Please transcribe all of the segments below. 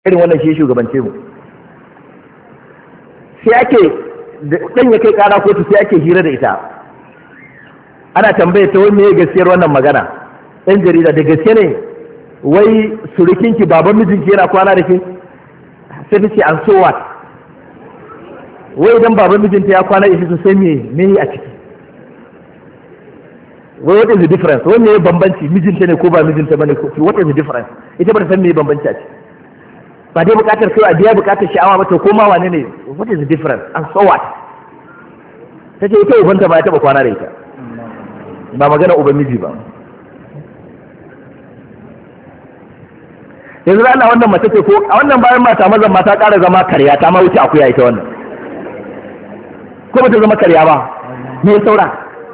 irin wannan shi shugabance mu. Sai ake dan ya kai kara kotu sai ake hira da ita, ana tambaye ta wani gaskiyar wannan magana. Ɗan jarida, da gaske ne wai surukinki baban mijinki yana kwana da ke? Sai ta ce an so what? Wai idan baban mijinta ya kwana da shi to sai me a ciki? Wai what is the difference? Wai me bambanci, mijinta ne ko ba mijinta bane ko what is the difference? Ita ba ta san me bambanci a ciki. Ba dai bukatar kai a biya bukatar sha'awa ba to ko ma wane ne, what is the difference? And so what? Ta ce ita ubanta ba ya taba kwana da ita, ba magana uban miji ba. Yanzu da Allah wannan mace ce ko a wannan bayan mata mazan mata ƙara zama karya, ta ma wuce akuya ita wannan, ko ba ta zama karya ba? Me ya saura?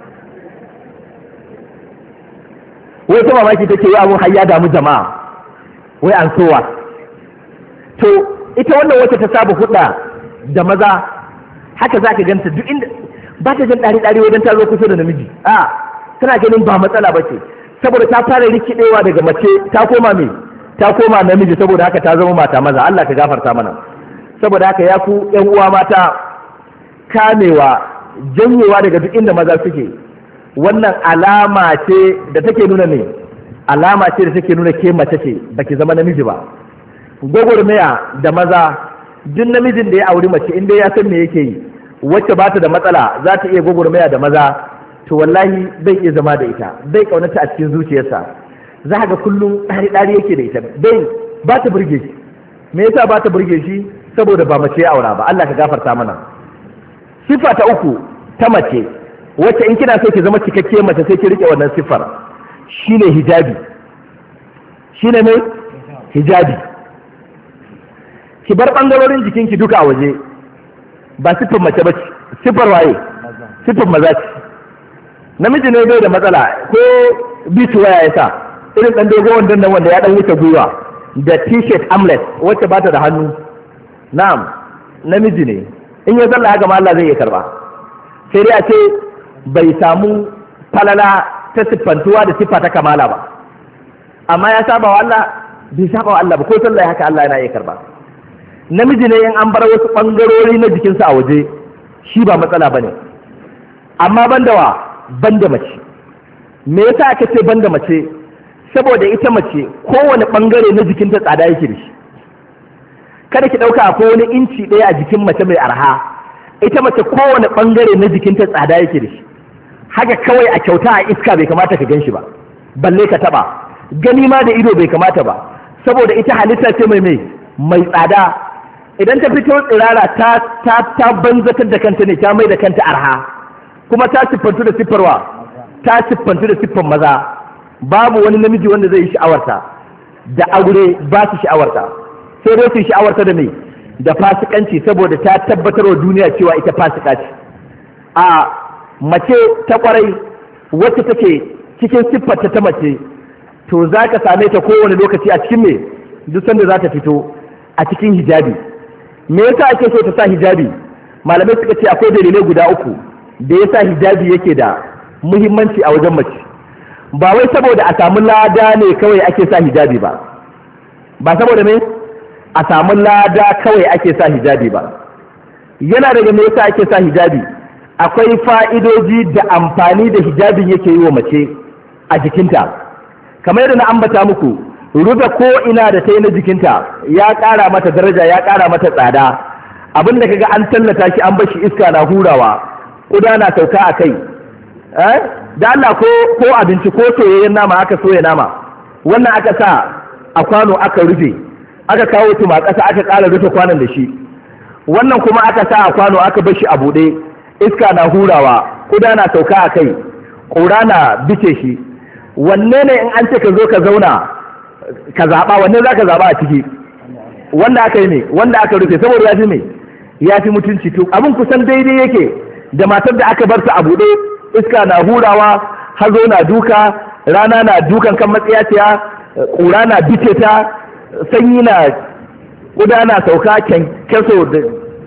Wai ta mamaki take yi abun har ya damu jama'a, wai an so what? To ita wannan wacce ta saba hudda da maza haka za ka ganta duk inda ba ta jan ɗari wajen ta zo kusa da namiji, tana ganin ba matsala ba ce, saboda ta fara rikidewa daga mace ta koma namiji, saboda haka ta zama mata maza. Allah ka gafarta mana. Saboda haka ya ku ƴan uwa mata, kamewa, janyewa daga duk inda maza suke, wannan alama ce da take nuna ne, alama ce da take nuna ke mace ce, baki zama namiji ba. Gwagwarmaya da maza, duk namijin da ya auri mace inda ya san me yake yi, wacce ba ta da matsala za ta iya gwagwarmaya da maza, to wallahi bai iya zama da ita, bai kaunata a cikin zuciyarsa. Za ka ga kullum ɗari yake da ita, bai ba ta burge shi. Me yasa ba ta burge shi? Saboda ba mace ya aura ba. Allah ka gafarta mana. Sifa ta uku ta mace, wacce in kina so ki zama cikakke mace sai ki rike wannan siffar, shine hijabi. Shine ne hijabi. Ki bar ɓangarorin jikinki duka a waje, ba siffar mace ba ce, siffar waye? Siffar maza ce. Namiji ne bai da matsala, ko bitu waya ya sa, irin ɗan dogon wandon nan wanda ya ɗan wuce gwiwa, da t-shirt amlet wacce ba ta da hannu, na'am, namiji ne. In ya zalla haka ma Allah zai iya karba. Sai dai a ce bai samu falala ta siffantuwa da siffa ta kamala ba, amma ya saba wa Allah, bai saba wa Allah ba, ko sallah haka Allah yana iya karba. Namiji ne in an bar wasu ɓangarori na jikinsa a waje, shi ba matsala ba ne, amma banda wa? Banda mace. Me yasa aka ce banda mace? Saboda ita mace kowane ɓangare na jikinta tsada yake da shi. Kada ki ɗauka akwai wani inci ɗaya a jikin mace mai arha, ita mace kowane ɓangare na jikinta tsada yake da shi. Haka kawai a kyauta a iska bai kamata ka gan shi ba, balle ka taɓa, gani ma da ido bai kamata ba, saboda ita halitta ce mai tsada. Idan ta fito tsirara ta banzatar da kanta ne, ta mai da kanta arha, kuma ta siffantu da siffarwa, ta siffantu da siffan maza. Babu wani namiji wanda zai yi sha'awarta da aure, ba su sha'awarta, sai dai su yi sha'awarta da mai da fasikanci, saboda ta tabbatar wa duniya cewa ita fasika ce. A mace ta kwarai wacce take cikin siffarta ta mace, to za ka same ta kowane lokaci a cikin me, duk sanda za ta fito a cikin hijabi. Me yasa ake so ta sa hijabi? Malamai suka ce akwai dalilai guda uku da yasa hijabi yake da muhimmanci a wajen mace. Ba wai saboda a samu lada ne kawai ake sa hijabi ba, ba saboda me a samu lada kawai ake sa hijabi ba. Yana daga me yasa ake sa hijabi, akwai fa'idoji da amfani da hijabin yake yi wa mace a jikinta. Kamar yadda na ambata muku, rufe ko ina da ta yi na jikinta ya ƙara mata daraja, ya ƙara mata tsada. Abin da kaga an tallata shi an bashi iska na hurawa, ƙuda na sauka a kai, da Allah ko abinci ko soyayyen nama aka soya nama, wannan aka sa a kwano aka rufe, aka kawo tuma ƙasa aka ƙara rufe kwanon da shi, wannan kuma aka sa a kwano aka bashi a buɗe, iska na hurawa, ƙuda na sauka a kai, ƙura na bice shi. Wanne ne in an ce ka zo ka zauna ka zaɓa, wanne za ka zaɓa a ciki? Wanda aka yi ne, wanda aka rufe, saboda ya fi me, ya fi mutunci. To abin kusan daidai yake da matar da aka bar ta a buɗe, iska na hurawa, hazo na duka, rana na dukan kan matsiyaciya, ƙura na bice ta, sanyi na ƙuda na sauka, kyankyaso da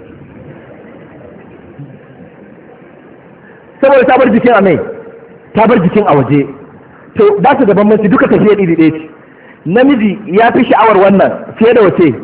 saboda ta bar jikin a mai, ta bar jikin a waje. To ba su da bambanci, duka tafiyar iri ɗaya ce. Namiji ya fi sha'awar wannan fiye da wace,